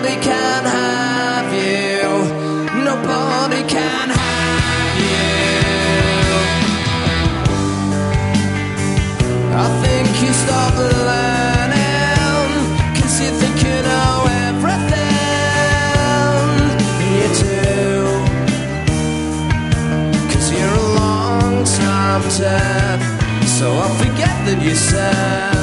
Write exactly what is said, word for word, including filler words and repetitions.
Nobody can have you. Nobody can have you. I think you stopped learning, 'cause you think you know everything. You do, 'cause you're a long time dead. So I forget that you said